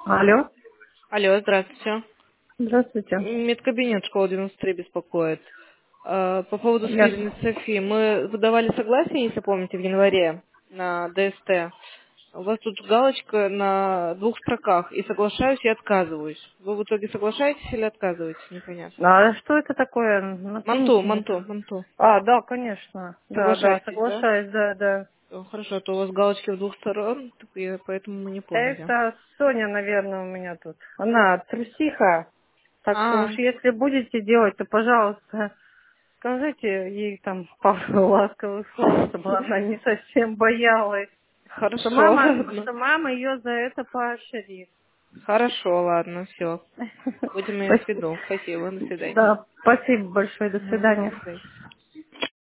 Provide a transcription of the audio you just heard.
Алло. Алло, здравствуйте. Здравствуйте. Медкабинет школа 93 беспокоит. По поводу Я... Спирина Софи. Мы выдавали согласие, если помните, в январе на ДСТ. У вас тут галочка на 2 строках. И соглашаюсь, и отказываюсь. Вы в итоге соглашаетесь или отказываетесь? Непонятно. А что это такое? Манту, Напомните мне. манту, манту. А, да, конечно. Да, да, Соглашаетесь, да? соглашаюсь, да, да. Хорошо, а то у вас галочки в 2 сторон, так поэтому мы не поняли. Это Соня, наверное, у меня тут. Она трусиха. Так что А, уж если будете делать, то, пожалуйста, скажите ей там пару ласковых слов, чтобы она не совсем боялась. хорошо, ладно. Что мама ее за это поощрит. Хорошо, ладно, все. Будем иметь в виду. Спасибо, до свидания. Да, спасибо большое, до Мгм, до свидания. свидания.